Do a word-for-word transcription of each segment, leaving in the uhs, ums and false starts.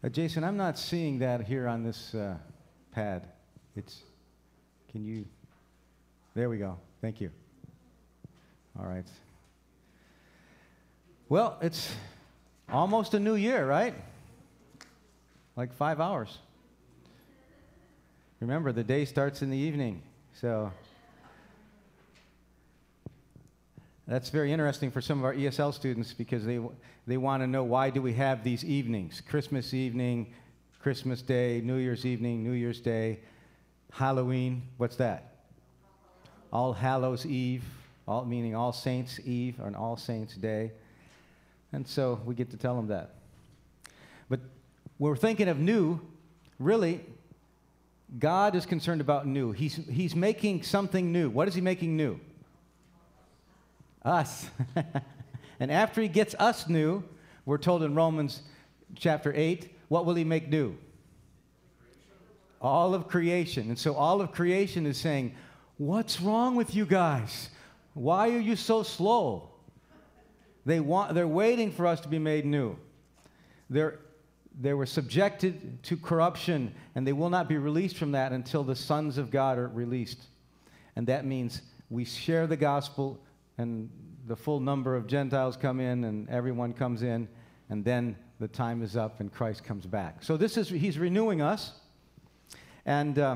Uh, Jason, I'm not seeing that here on this uh, pad. It's, can you, there we go. Thank you. All right. Well, it's almost a new year, right? Like five hours. Remember, the day starts in the evening, so that's very interesting for some of our E S L students because they they want to know, why do we have these evenings? Christmas evening, Christmas Day, New Year's evening, New Year's Day, Halloween. What's that? All Hallows Eve, all meaning All Saints Eve or an All Saints Day. And so we get to tell them that. But when we're thinking of new, really, God is concerned about new. He's, he's making something new. What is he making new? Us. And after he gets us new, we're told in Romans chapter eight, what will he make new? All of creation. And so all of creation is saying, what's wrong with you guys? Why are you so slow? They want, they're waiting for us to be made new. They're, they were subjected to corruption, and they will not be released from that until the sons of God are released. And that means we share the gospel, and the full number of Gentiles come in, and everyone comes in, and then the time is up, and Christ comes back. So this is, he's renewing us. And uh,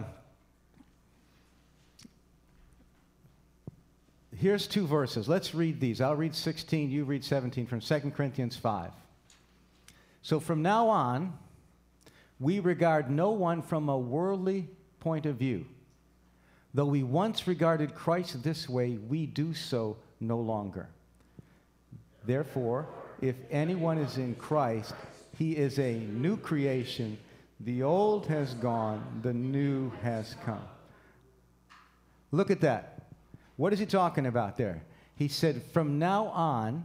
here's two verses. Let's read these. I'll read sixteen, you read seventeen from Second Corinthians five. So from now on, we regard no one from a worldly point of view. Though we once regarded Christ this way, we do so no longer. Therefore, if anyone is in Christ, he is a new creation. The old has gone, the new has come. Look at that. What is he talking about there? He said, from now on,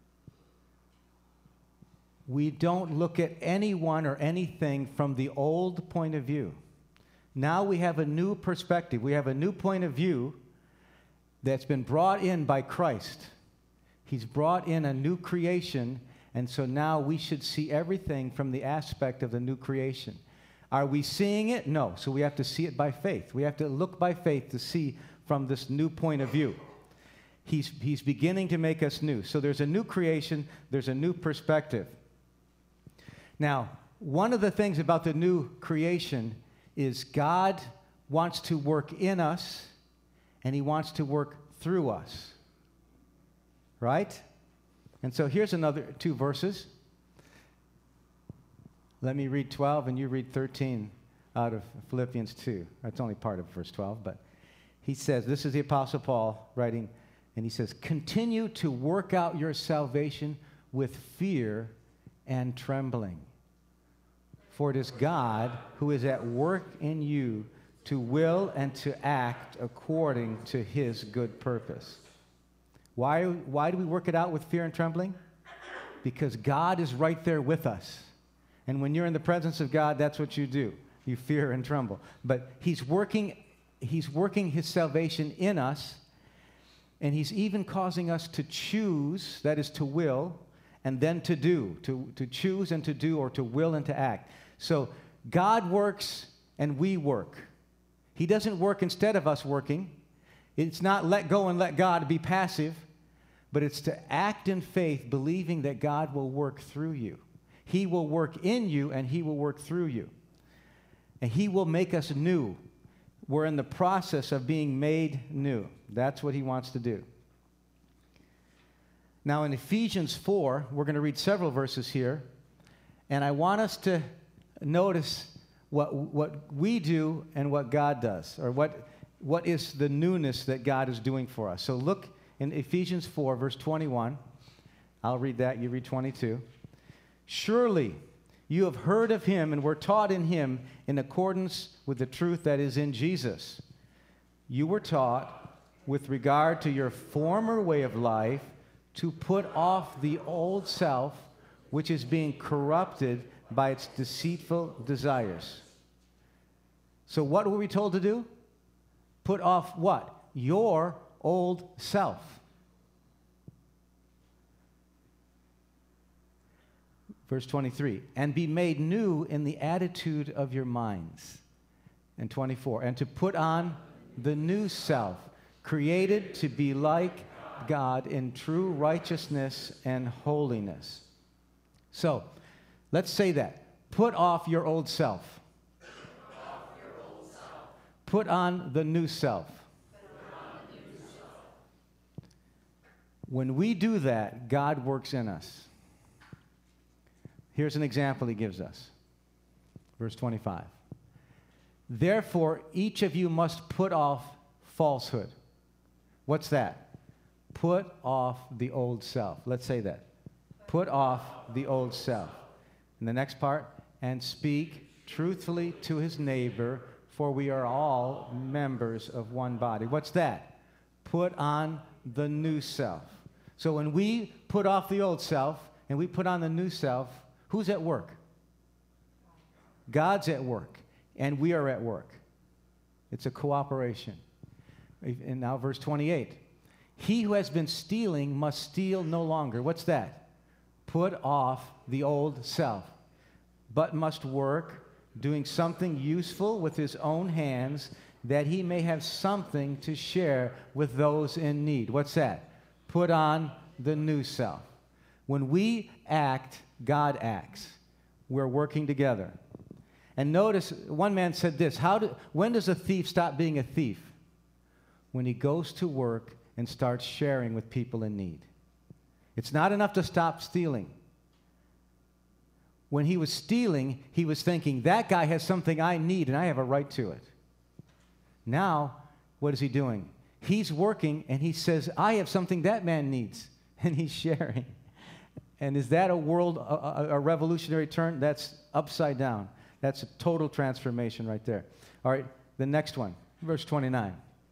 we don't look at anyone or anything from the old point of view. Now we have a new perspective. We have a new point of view that's been brought in by Christ. He's brought in a new creation, and so now we should see everything from the aspect of the new creation. Are we seeing it? No. So we have to see it by faith. We have to look by faith to see from this new point of view. He's, he's beginning to make us new. So there's a new creation, there's a new perspective. Now, one of the things about the new creation is God wants to work in us, and he wants to work through us. Right? And so here's another two verses. Let me read twelve, and you read thirteen out of Philippians two. That's only part of verse twelve, but he says, this is the Apostle Paul writing, and he says, continue to work out your salvation with fear and trembling. For it is God who is at work in you to will and to act according to his good purpose. Why, why do we work it out with fear and trembling? Because God is right there with us. And when you're in the presence of God, that's what you do. You fear and tremble. But he's working, he's working his salvation in us, and he's even causing us to choose, that is to will, and then to do, to, to choose and to do, or to will and to act. So God works and we work. He doesn't work instead of us working. It's not let go and let God, be passive, but it's to act in faith, believing that God will work through you. He will work in you, and he will work through you. And he will make us new. We're in the process of being made new. That's what he wants to do. Now in Ephesians four, we're going to read several verses here, and I want us to notice what what we do and what God does, or what what is the newness that God is doing for us. So look in Ephesians four, verse twenty-one. I'll read that, you read twenty-two. Surely you have heard of him and were taught in him in accordance with the truth that is in Jesus. You were taught with regard to your former way of life to put off the old self, which is being corrupted by its deceitful desires. So what were we told to do? Put off what? Your old self. Verse twenty-three, and be made new in the attitude of your minds. And twenty-four, and to put on the new self, created to be like God in true righteousness and holiness. So, let's say that. Put off your old self. Put off your old self. Put on the new self. Put on the new self. When we do that, God works in us. Here's an example he gives us. Verse twenty-five. Therefore, each of you must put off falsehood. What's that? Put off the old self. Let's say that. Put off the old self. And the next part, and speak truthfully to his neighbor, for we are all members of one body. What's that? Put on the new self. So when we put off the old self and we put on the new self, who's at work? God's at work, and we are at work. It's a cooperation. And now verse twenty-eight. He who has been stealing must steal no longer. What's that? Put off the old self, but must work, doing something useful with his own hands, that he may have something to share with those in need. What's that? Put on the new self. When we act, God acts. We're working together. And notice, one man said this, How do, when does a thief stop being a thief? When he goes to work and starts sharing with people in need. It's not enough to stop stealing. When he was stealing, he was thinking, that guy has something I need and I have a right to it. Now, what is he doing? He's working and he says, I have something that man needs, and he's sharing. And is that a world, a, a revolutionary turn? That's upside down. That's a total transformation right there. All right, the next one, verse twenty-nine.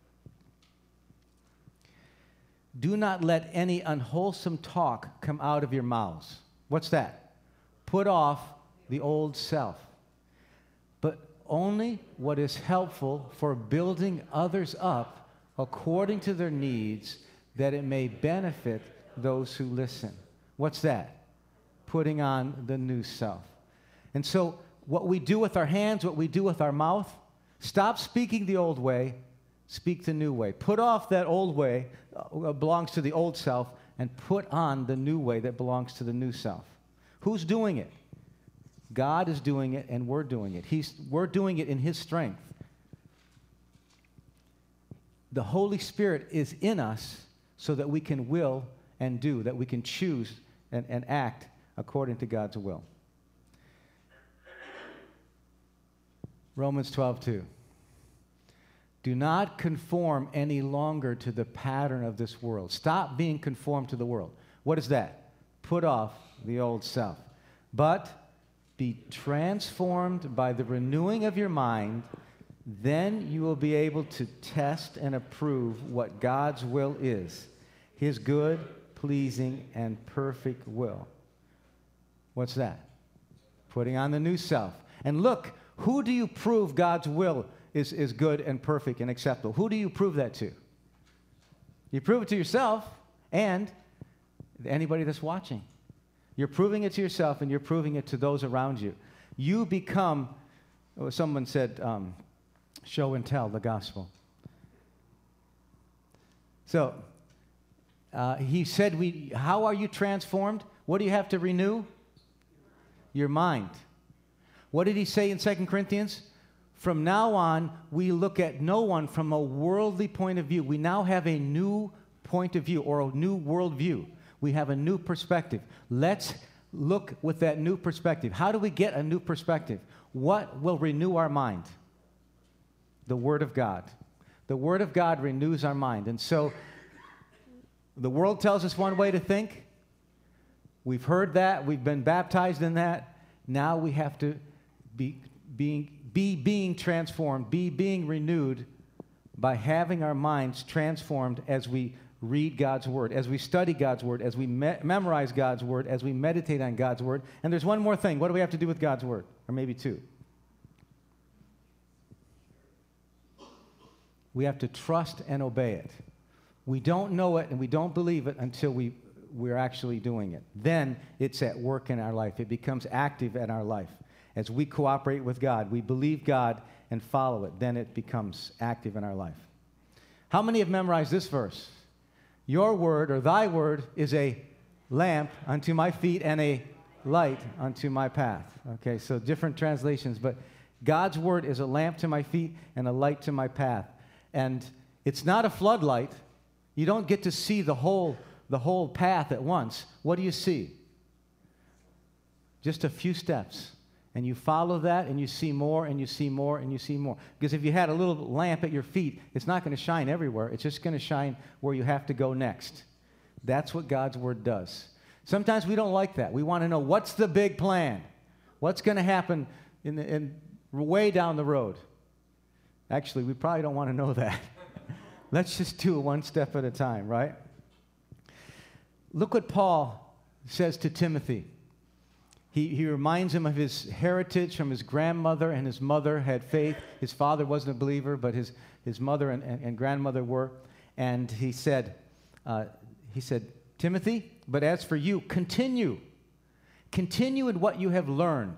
Do not let any unwholesome talk come out of your mouths. What's that? Put off the old self, but only what is helpful for building others up according to their needs, that it may benefit those who listen. What's that? Putting on the new self. And so what we do with our hands, what we do with our mouth, stop speaking the old way, speak the new way. Put off that old way uh, belongs to the old self, and put on the new way that belongs to the new self. Who's doing it? God is doing it, and we're doing it. He's, we're doing it in his strength. The Holy Spirit is in us so that we can will and do, that we can choose and, and act according to God's will. Romans twelve two. Do not conform any longer to the pattern of this world. Stop being conformed to the world. What is that? Put off the old self. But be transformed by the renewing of your mind. Then you will be able to test and approve what God's will is, his good, pleasing, and perfect will. What's that? Putting on the new self. And look, who do you prove God's will is, is good and perfect and acceptable? Who do you prove that to? You prove it to yourself and anybody that's watching. You're proving it to yourself, and you're proving it to those around you. You become, oh, someone said, um, show and tell the gospel. So, uh, he said, "We. How are you transformed? What do you have to renew? Your mind." What did he say in Second Corinthians? From now on, we look at no one from a worldly point of view. We now have a new point of view, or a new world view. We have a new perspective. Let's look with that new perspective. How do we get a new perspective? What will renew our mind? The Word of God. The Word of God renews our mind. And so the world tells us one way to think. We've heard that. We've been baptized in that. Now we have to be being, be being transformed, be being renewed by having our minds transformed as we read God's Word, as we study God's Word, as we me- memorize God's Word, as we meditate on God's Word. And there's one more thing. What do we have to do with God's Word? Or maybe two. We have to trust and obey it. We don't know it and we don't believe it until we, we're actually doing it. Then it's at work in our life. It becomes active in our life. As we cooperate with God, we believe God and follow it, then it becomes active in our life. How many have memorized this verse? Your word, or thy word, is a lamp unto my feet and a light unto my path. Okay, so different translations, but God's word is a lamp to my feet and a light to my path. And it's not a floodlight. You don't get to see the whole, the whole path at once. What do you see? Just a few steps. And you follow that, and you see more, and you see more, and you see more. Because if you had a little lamp at your feet, it's not going to shine everywhere. It's just going to shine where you have to go next. That's what God's word does. Sometimes we don't like that. We want to know, what's the big plan? What's going to happen in, the, in way down the road? Actually, we probably don't want to know that. Let's just do it one step at a time, right? Look what Paul says to Timothy. He, he reminds him of his heritage from his grandmother, and his mother had faith. His father wasn't a believer, but his, his mother and, and, and grandmother were. And he said, uh, he said, Timothy, but as for you, continue. Continue in what you have learned.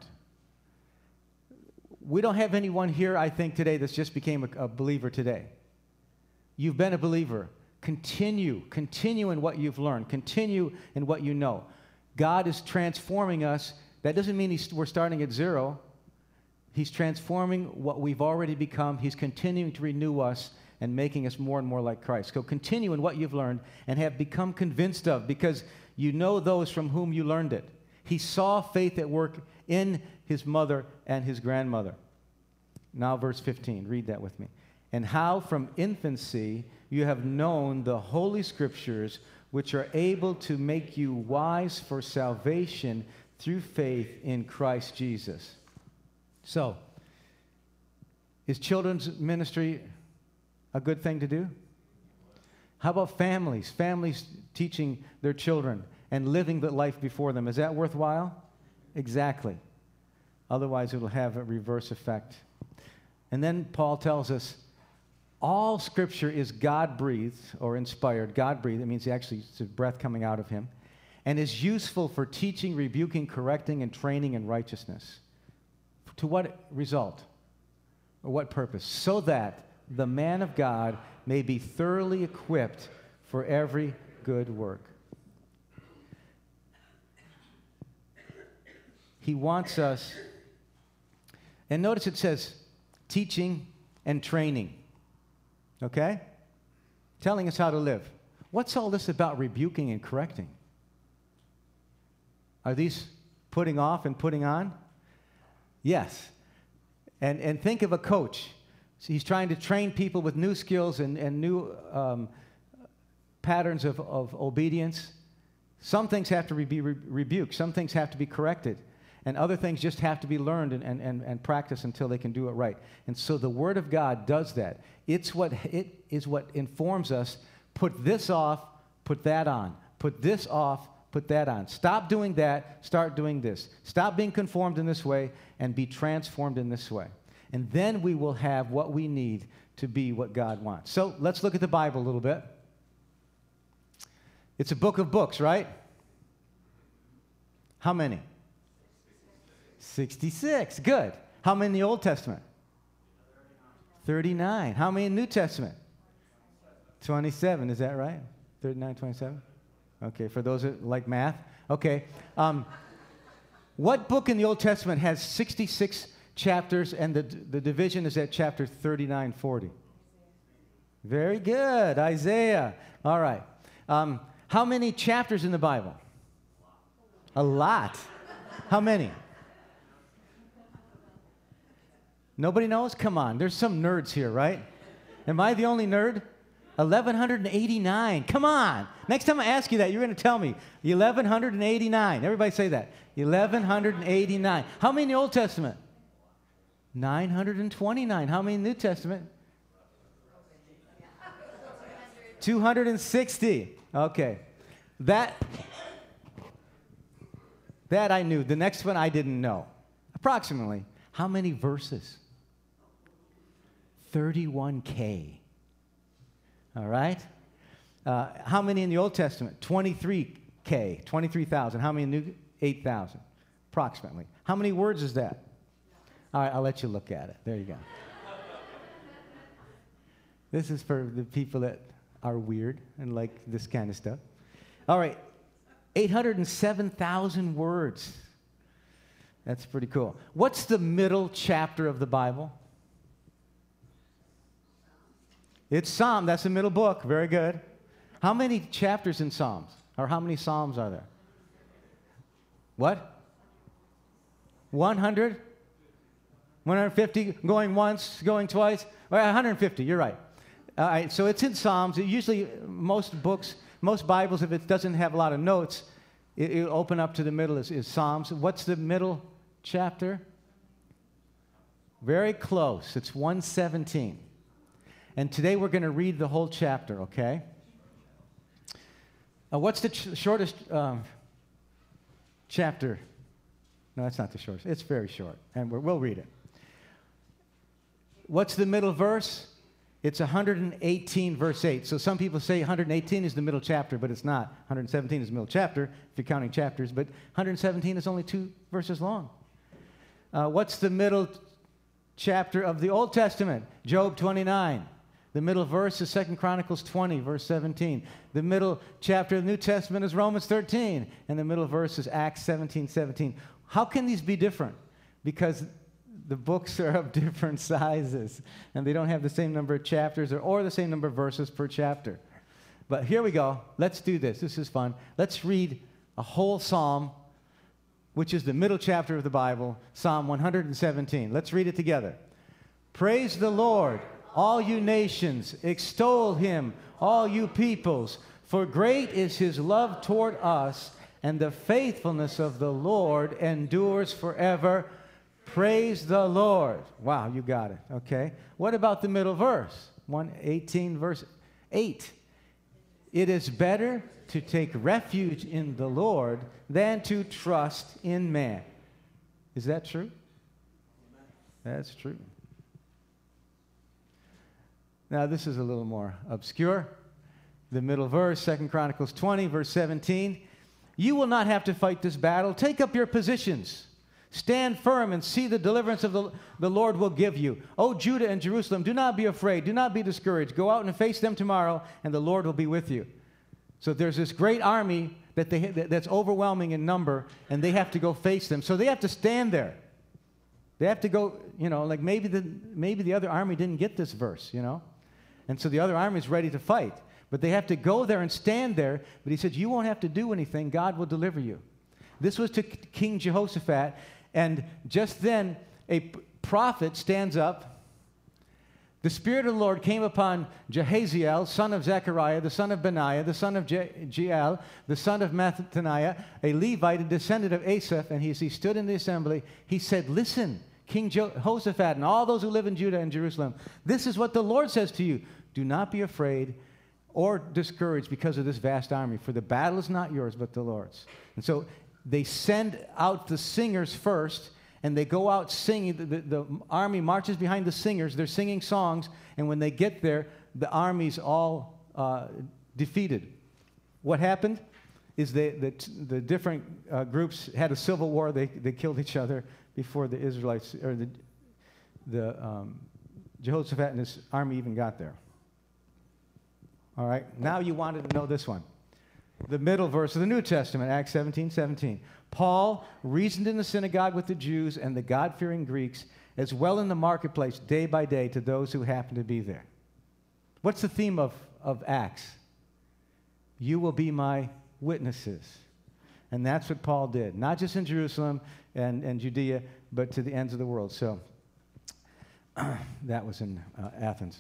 We don't have anyone here, I think, today that's just became a, a believer today. You've been a believer. Continue. Continue in what you've learned. Continue in what you know. God is transforming us. That doesn't mean he's, we're starting at zero. He's transforming what we've already become. He's continuing to renew us and making us more and more like Christ. So continue in what you've learned and have become convinced of, because you know those from whom you learned it. He saw faith at work in his mother and his grandmother. Now verse fifteen, read that with me. And how from infancy you have known the Holy Scriptures, which are able to make you wise for salvation through faith in Christ Jesus. So, is children's ministry a good thing to do? How about families? Families teaching their children and living the life before them. Is that worthwhile? Exactly. Otherwise, it will have a reverse effect. And then Paul tells us, all Scripture is God-breathed or inspired. God-breathed, it means he actually, it's a breath coming out of him, and is useful for teaching, rebuking, correcting, and training in righteousness. To what result? Or what purpose? So that the man of God may be thoroughly equipped for every good work. He wants us, and notice it says teaching and training. Okay? Telling us how to live. What's all this about rebuking and correcting? Are these putting off and putting on? Yes. And, and think of a coach. So he's trying to train people with new skills and, and new um, patterns of, of obedience. Some things have to be re- rebuked. Some things have to be corrected. And other things just have to be learned and, and, and, and practiced until they can do it right. And so the Word of God does that. It's what, it is what informs us. Put this off, put that on. Put this off, put that on. Stop doing that, start doing this. Stop being conformed in this way and be transformed in this way. And then we will have what we need to be what God wants. So let's look at the Bible a little bit. It's a book of books, right? How many? sixty-six. Good. How many in the Old Testament? thirty-nine. How many in the New Testament? twenty-seven. Is that right? thirty-nine, twenty-seven? Okay, for those that like math. Okay. Um, what book in the Old Testament has sixty-six chapters and the, the division is at chapter thirty-nine, forty? Very good. Isaiah. All right. Um, how many chapters in the Bible? A lot. How many? Nobody knows? Come on. There's some nerds here, right? Am I the only nerd? eleven eighty-nine. Come on. Next time I ask you that, you're going to tell me. eleven eighty-nine. Everybody say that. eleven eighty-nine. How many in the Old Testament? nine hundred twenty-nine. How many in the New Testament? two hundred sixty. Okay. That, that I knew. The next one I didn't know. Approximately. How many verses? thirty-one K. All right? Uh, how many in the Old Testament? twenty-three K, twenty-three thousand. How many new? eight thousand, approximately. How many words is that? All right, I'll let you look at it. There you go. This is for the people that are weird and like this kind of stuff. All right, eight hundred seven thousand words. That's pretty cool. What's the middle chapter of the Bible? It's Psalm. That's the middle book. Very good. How many chapters in Psalms? Or how many Psalms are there? What? one hundred? one hundred fifty? Going once, going twice? Well, one hundred fifty, you're right. All right, so it's in Psalms. It usually, most books, most Bibles, if it doesn't have a lot of notes, it, it'll open up to the middle is, is Psalms. What's the middle chapter? Very close. It's one seventeen. And today we're going to read the whole chapter, okay? Uh, what's the ch- shortest um, chapter? No, that's not the shortest. It's very short, and we're, we'll read it. What's the middle verse? It's one hundred eighteen, verse eight. So some people say one hundred eighteen is the middle chapter, but it's not. one hundred seventeen is the middle chapter, if you're counting chapters, but one hundred seventeen is only two verses long. Uh, what's the middle chapter of the Old Testament? Job twenty-nine. The middle verse is Second Chronicles twenty, verse seventeen. The middle chapter of the New Testament is Romans thirteen, and the middle verse is Acts seventeen, seventeen. How can these be different? Because the books are of different sizes, and they don't have the same number of chapters or, or the same number of verses per chapter. But here we go. Let's do this. This is fun. Let's read a whole psalm, which is the middle chapter of the Bible, Psalm one hundred seventeen. Let's read it together. Praise the Lord, all you nations. Extol him, all you peoples. For great is his love toward us, and the faithfulness of the Lord endures forever. Praise the Lord. Wow, you got it. Okay. What about the middle verse? one eighteen, verse eight. It is better to take refuge in the Lord than to trust in man. Is that true? That's true. Now, this is a little more obscure. The middle verse, Second Chronicles twenty, verse seventeen. You will not have to fight this battle. Take up your positions. Stand firm and see the deliverance of the, the Lord will give you. O Judah and Jerusalem, do not be afraid. Do not be discouraged. Go out and face them tomorrow, and the Lord will be with you. So there's this great army that they, that's overwhelming in number, and they have to go face them. So they have to stand there. They have to go, you know, like maybe the, maybe the other army didn't get this verse, you know. And so the other army is ready to fight. But they have to go there and stand there. But he said, you won't have to do anything. God will deliver you. This was to King Jehoshaphat. And just then, a prophet stands up. The Spirit of the Lord came upon Jehaziel, son of Zechariah, the son of Benaiah, the son of Je- Jeiel, the son of Mattaniah, a Levite, a descendant of Asaph. And he, as he stood in the assembly, he said, listen, King Jehoshaphat and all those who live in Judah and Jerusalem, this is what the Lord says to you. Do not be afraid or discouraged because of this vast army, for the battle is not yours, but the Lord's. And so they send out the singers first, and they go out singing. The, the, the army marches behind the singers. They're singing songs, and when they get there, the army's all uh, defeated. What happened is they, the, the different uh, groups had a civil war. They, they killed each other before the Israelites, or the, the um, Jehoshaphat and his army even got there. All right, now you wanted to know this one. The middle verse of the New Testament, Acts seventeen, seventeen. Paul reasoned in the synagogue with the Jews and the God-fearing Greeks, as well in the marketplace, day by day, to those who happened to be there. What's the theme of, of Acts? You will be my witnesses. And that's what Paul did, not just in Jerusalem and, and Judea, but to the ends of the world. So that was in uh, Athens.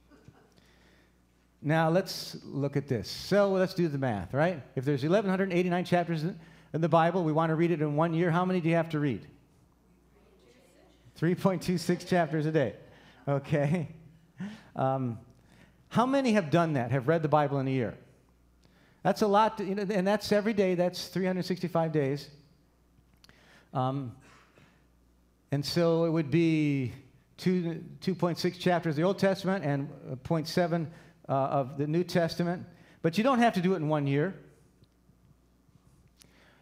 Now, let's look at this. So let's do the math, right? If there's eleven eighty-nine chapters in the Bible, we want to read it in one year. How many do you have to read? three point two six chapters a day. Okay. Um, how many have done that, have read the Bible in a year? That's a lot, to, you know, and that's every day. That's three hundred sixty-five days. Um, and so it would be two, two point six chapters of the Old Testament and zero point seven Uh, of the New Testament, but you don't have to do it in one year.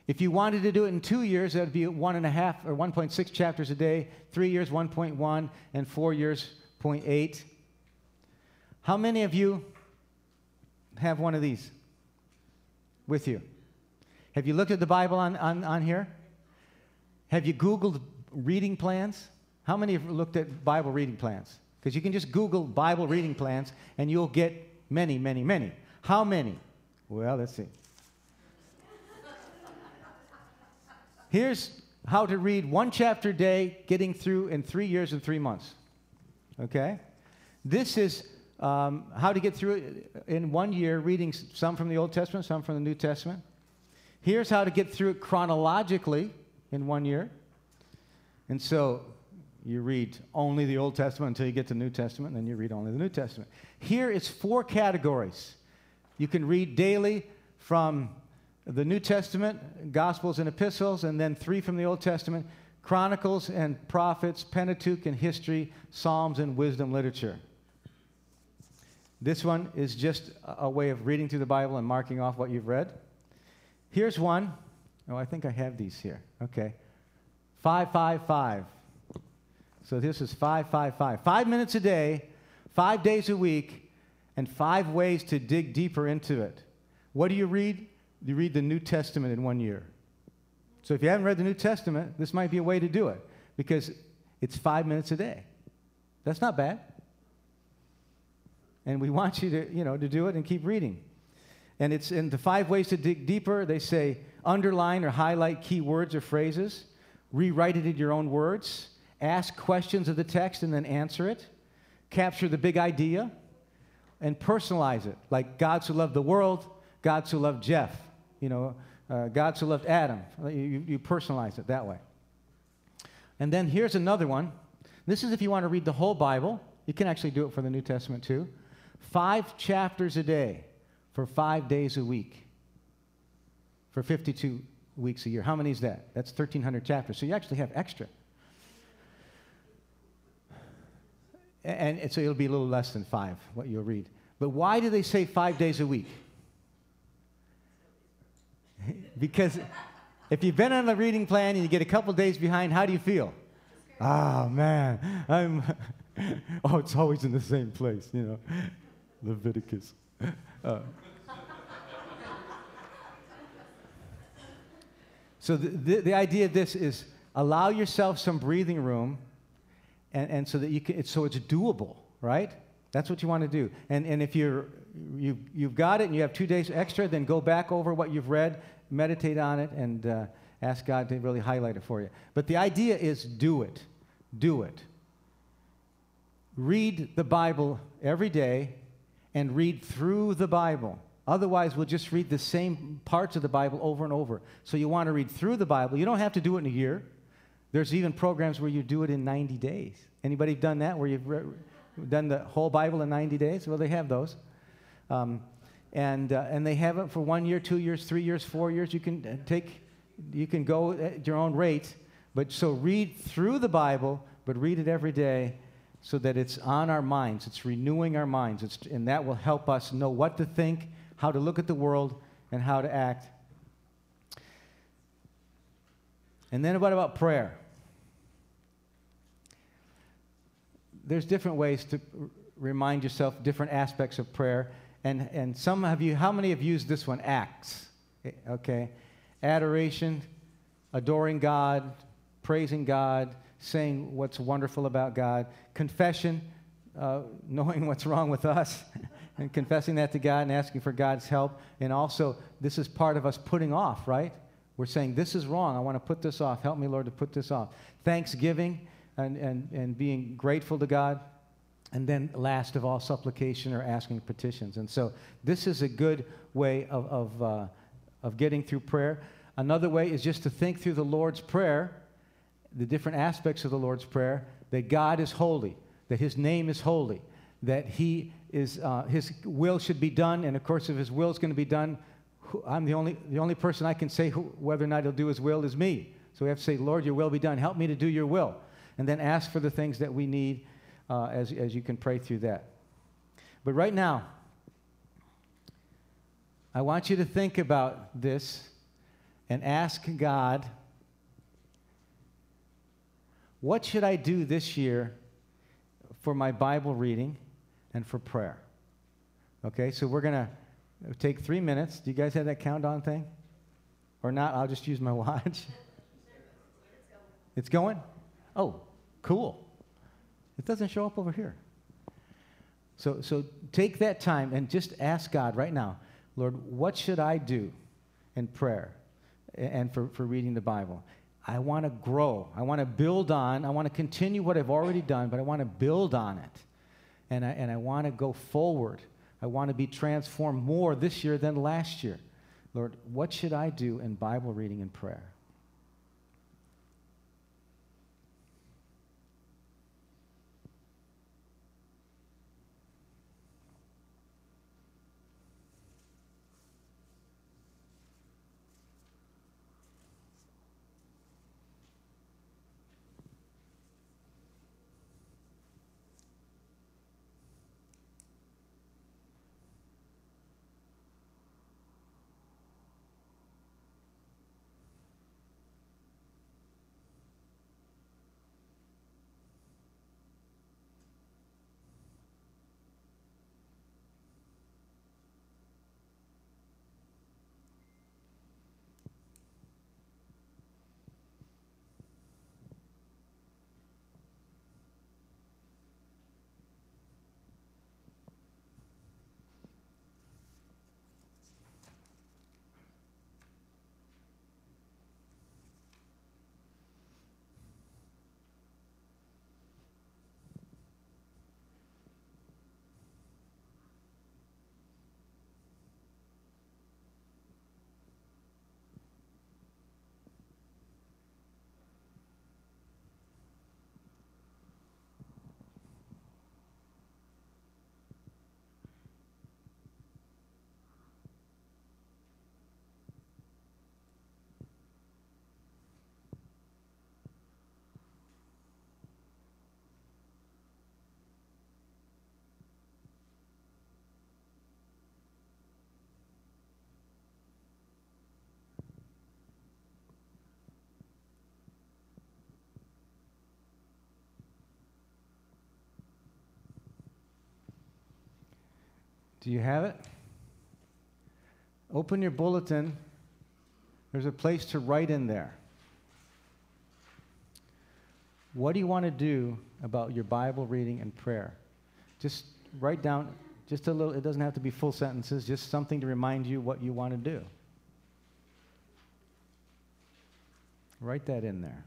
If you wanted to do it in two years, that would be one and a half or one point six chapters a day. Three years, one point one, and four years, zero point eight. How many of you have one of these with you? Have you looked at the Bible on, on, on here? Have you Googled reading plans? How many have looked at Bible reading plans? Because you can just Google Bible reading plans, and you'll get many, many, many. How many? Well, let's see. Here's how to read one chapter a day, getting through in three years and three months. Okay? This is um, how to get through it in one year, reading some from the Old Testament, some from the New Testament. Here's how to get through it chronologically in one year. And so you read only the Old Testament until you get to the New Testament, and then you read only the New Testament. Here is four categories. You can read daily from the New Testament, Gospels and Epistles, and then three from the Old Testament, Chronicles and Prophets, Pentateuch and History, Psalms and Wisdom literature. This one is just a way of reading through the Bible and marking off what you've read. Here's one. Oh, I think I have these here. Okay. Five, five, five. So this is five, five, five. Five minutes a day, five days a week, and five ways to dig deeper into it. What do you read? You read the New Testament in one year. So if you haven't read the New Testament, this might be a way to do it, because it's five minutes a day. That's not bad. And we want you to, you know, to do it and keep reading. And it's in the five ways to dig deeper. They say underline or highlight key words or phrases, rewrite it in your own words, ask questions of the text and then answer it, capture the big idea, and personalize it. Like God so loved the world, God so loved Jeff. You know, uh, God so loved Adam. You, you personalize it that way. And then here's another one. This is if you want to read the whole Bible. You can actually do it for the New Testament too. Five chapters a day for five days a week for fifty-two weeks a year. How many is that? That's thirteen hundred chapters. So you actually have extra. And, and so it'll be a little less than five, what you'll read. But why do they say five days a week? Because if you've been on a reading plan and you get a couple days behind, how do you feel? Ah, oh, man, I'm, oh, it's always in the same place, you know, Leviticus. Uh. So the, the, the idea of this is allow yourself some breathing room, and, and so that you can, it's, so it's doable, right? That's what you want to do. And, and if you're, you, you've got it and you have two days extra, then go back over what you've read, meditate on it, and uh, ask God to really highlight it for you. But the idea is do it. Do it. Read the Bible every day and read through the Bible. Otherwise, we'll just read the same parts of the Bible over and over. So you want to read through the Bible. You don't have to do it in a year. There's even programs where you do it in ninety days. Anybody done that, where you've re- done the whole Bible in ninety days? Well, they have those. Um, and uh, and they have it for one year, two years, three years, four years. You can take, you can go at your own rate. But so read through the Bible, but read it every day so that it's on our minds. It's renewing our minds. It's, and that will help us know what to think, how to look at the world, and how to act. And then what about prayer? There's different ways to r- remind yourself different aspects of prayer. And, and some of you, how many have used this one? Acts. Okay. Adoration, adoring God, praising God, saying what's wonderful about God. Confession, uh, knowing what's wrong with us and confessing that to God and asking for God's help. And also, this is part of us putting off, right? We're saying, this is wrong. I want to put this off. Help me, Lord, to put this off. Thanksgiving and, and, and being grateful to God. And then last of all, supplication or asking petitions. And so this is a good way of, of, uh, of getting through prayer. Another way is just to think through the Lord's Prayer, the different aspects of the Lord's Prayer, that God is holy, that His name is holy, that He is, uh, His will should be done, and of course if His will is going to be done, I'm the only, the only person I can say who, whether or not He'll do His will is me. So we have to say, Lord, your will be done. Help me to do your will. And then ask for the things that we need uh, as, as you can pray through that. But right now, I want you to think about this and ask God, what should I do this year for my Bible reading and for prayer? Okay, so we're going to take three minutes. Do you guys have that countdown thing? Or not? I'll just use my watch. It's going? Oh, cool. It doesn't show up over here. So, so take that time and just ask God right now, Lord, what should I do in prayer and for, for reading the Bible? I want to grow. I want to build on. I want to continue what I've already done, but I want to build on it. And I, and I want to go forward. I want to be transformed more this year than last year. Lord, what should I do in Bible reading and prayer? Do you have it? Open your bulletin. There's a place to write in there. What do you want to do about your Bible reading and prayer? Just write down just a little. It doesn't have to be full sentences, just something to remind you what you want to do. Write that in there.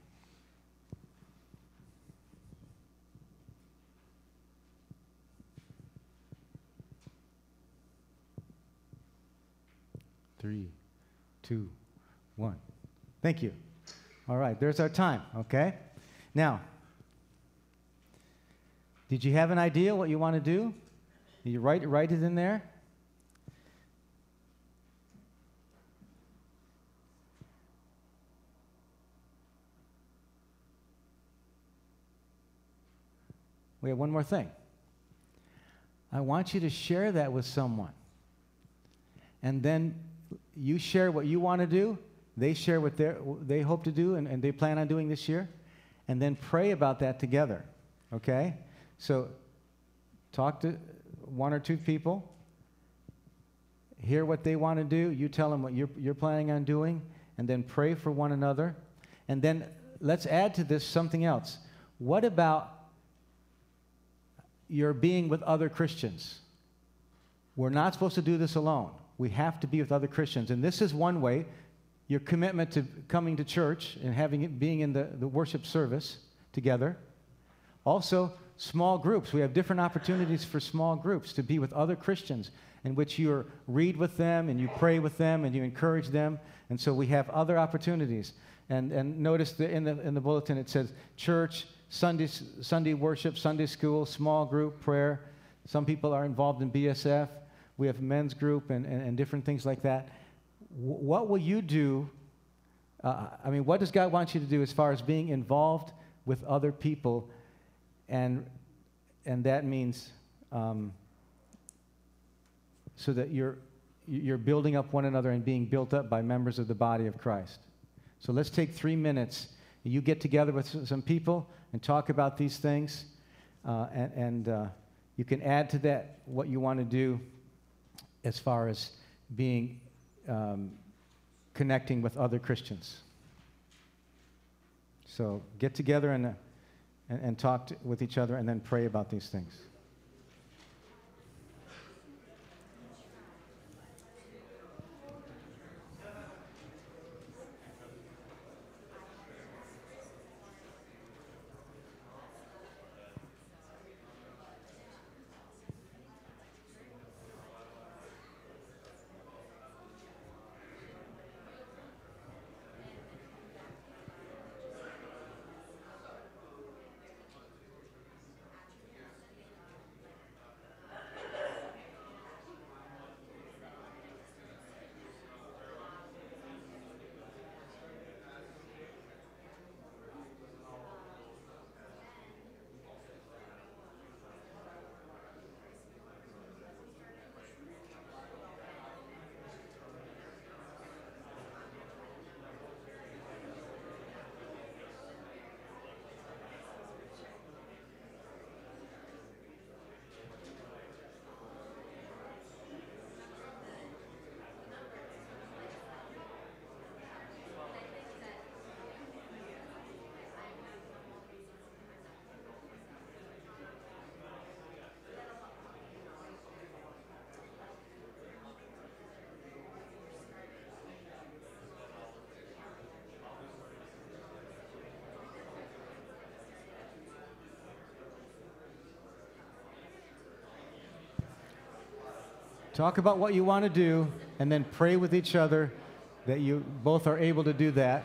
Three, two, one. Thank you. All right, there's our time, okay? Now, did you have an idea what you want to do? Did you write, write it in there? We have one more thing. I want you to share that with someone. And then you share what you want to do, they share what they hope to do and, and they plan on doing this year, and then pray about that together, okay? So talk to one or two people, hear what they want to do, you tell them what you're, you're planning on doing, and then pray for one another. And then let's add to this something else. What about your being with other Christians? We're not supposed to do this alone. We have to be with other Christians. And this is one way, your commitment to coming to church and having it, being in the, the worship service together. Also, small groups. We have different opportunities for small groups to be with other Christians in which you read with them and you pray with them and you encourage them. And so we have other opportunities. And, and notice that in the, in the bulletin it says church, Sunday, Sunday worship, Sunday school, small group, prayer. Some people are involved in B S F. We have men's group and, and, and different things like that. W- what will you do? Uh, I mean, what does God want you to do as far as being involved with other people? And, and that means um, so that you're you're building up one another and being built up by members of the body of Christ. So let's take three minutes. You get together with some people and talk about these things, uh, and, and uh, you can add to that what you want to do as far as being um, connecting with other Christians. So get together and, uh, and, and talk to, with each other, and then pray about these things. Talk about what you want to do, and then pray with each other that you both are able to do that.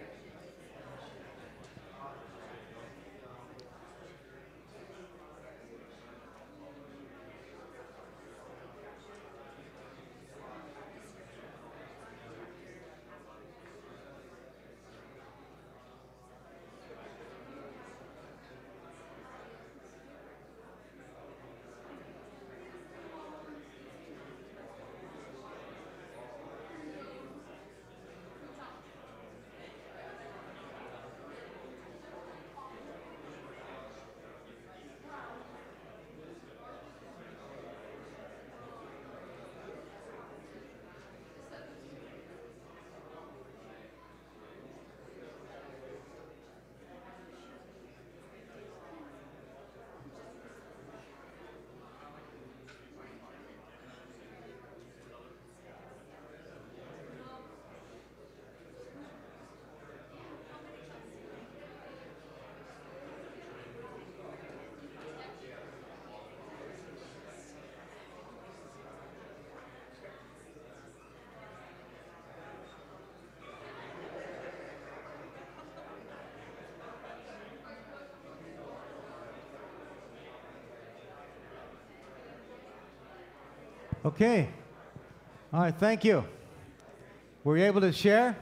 Okay. All right, thank you. Were you able to share?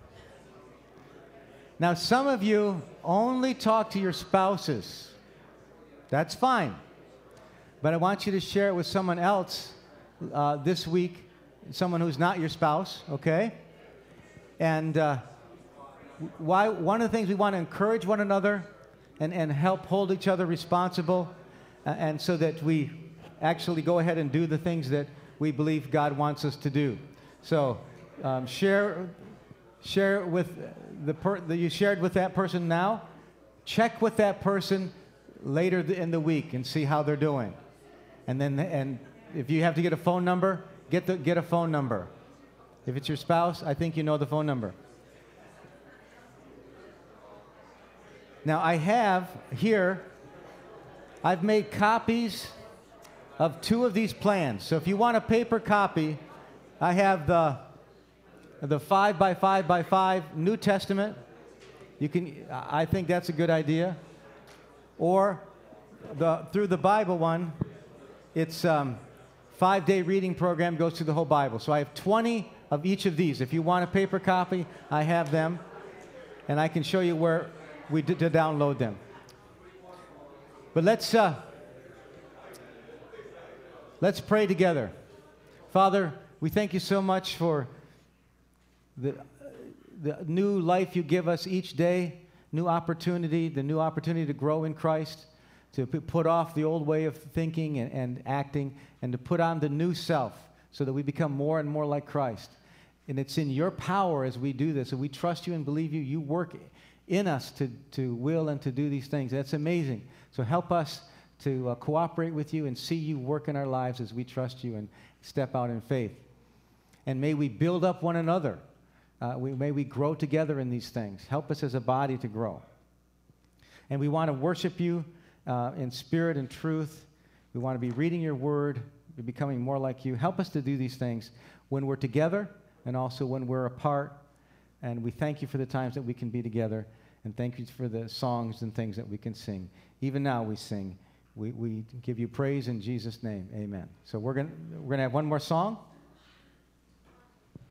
Now, some of you only talk to your spouses. That's fine. But I want you to share it with someone else uh, this week, someone who's not your spouse, okay? And uh, why, one of the things we want to encourage one another and, and help hold each other responsible, uh, and so that we actually go ahead and do the things that we believe God wants us to do. So um, share share with the per that you shared with that person now. Check with that person later in the week and see how they're doing. And then and if you have to get a phone number, get the get a phone number. If it's your spouse, I think you know the phone number. Now I have here, I've made copies of two of these plans. So if you want a paper copy, I have the the five by five by five New Testament. You can, I think that's a good idea. Or the through the Bible one, it's um, five-day reading program, goes through the whole Bible. So I have twenty of each of these. If you want a paper copy, I have them, and I can show you where we did to download them. But let's uh, let's pray together. Father, we thank you so much for the, the new life you give us each day, new opportunity, the new opportunity to grow in Christ, to p- put off the old way of thinking and, and acting, and to put on the new self so that we become more and more like Christ. And it's in your power as we do this, and we trust you and believe you. You work in us to, to will and to do these things. That's amazing. So help us to uh, cooperate with you and see you work in our lives as we trust you and step out in faith. And may we build up one another. Uh, we, may we grow together in these things. Help us as a body to grow. And we want to worship you uh, in spirit and truth. We want to be reading your word, be becoming more like you. Help us to do these things when we're together and also when we're apart. And we thank you for the times that we can be together. And thank you for the songs and things that we can sing. Even now we sing. We, we give you praise in Jesus' name. Amen. So we're going we're going to have one more song.